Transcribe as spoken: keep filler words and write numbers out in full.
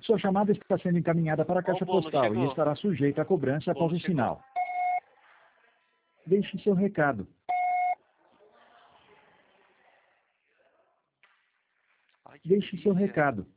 Sua chamada está sendo encaminhada para a Ó, caixa o bolo postal e chegou. estará sujeita a cobrança O bolo após o chegou. sinal. Deixe seu recado. Ai, que Deixe seu delícia. recado.